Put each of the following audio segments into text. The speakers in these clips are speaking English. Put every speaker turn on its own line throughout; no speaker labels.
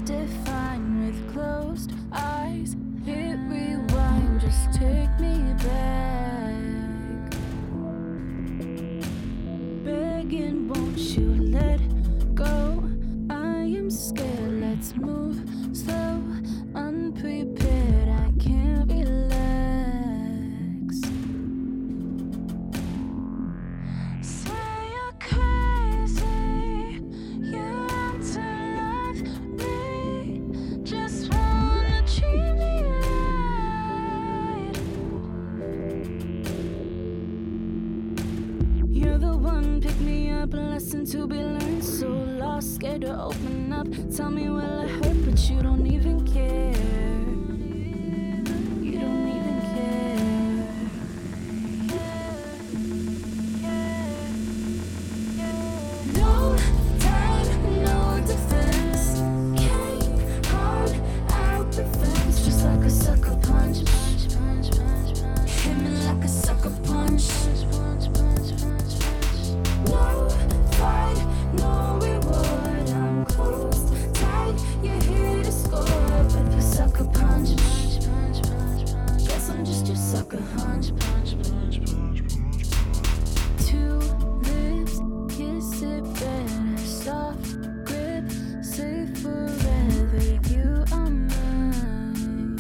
define with closed eyes. Hit rewind, just take me back. Begging, won't you let go? I am scared, let's move slow. Unprepared, I can't relax. Say you're crazy, you want to love me. Just wanna treat me right. You're the one, pick me up, a lesson to be learned. So lost, scared to open up. Tell me, will it hurt? But you don't even care. You don't even care. No time, no defense. Came hard out the fence, just like a sucker punch. Hit me like a sucker punch. No fight, no reward. I'm closed tight. You're here to score with a sucker punch. Guess I'm just your sucker hunch. Two lips, kiss it better. Soft grip, say forever you are mine.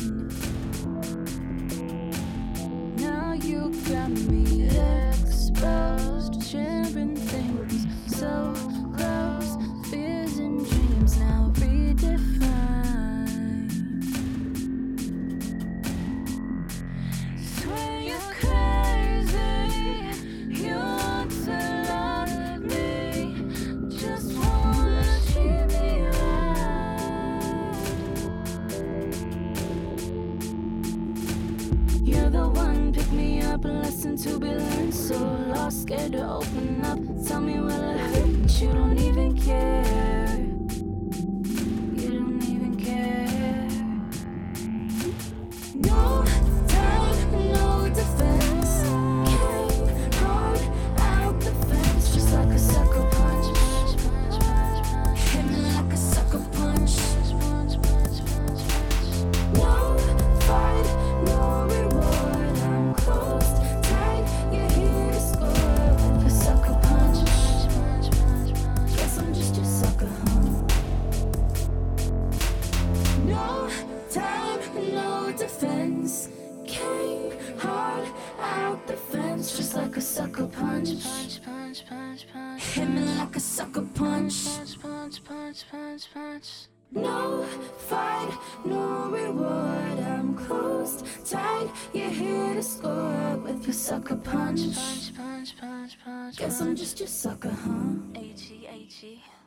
Now you got me exposed, sharing things so close. Fears and dreams now redefined. Swear you're crazy, you want to love me. Just wanna treat me right. You're the one, pick me up, a lesson to be learned. So lost, scared to open up. Tell me, will it hurt? But you don't even care. You don't even care. No time, no defense. Came hard out the fence, just like a sucker punch. Hit me like a sucker punch. No fight, no reward. I'm closed tight. You're here to score with a sucker punch. Guess I'm just your sucker, huh? No time, no defense. Came hard out the fence, just like a sucker punch. Hit me like a sucker punch. No fight, no reward. I'm closed tight. You're here to score with your sucker punch. Guess I'm just your sucker, huh?
AG.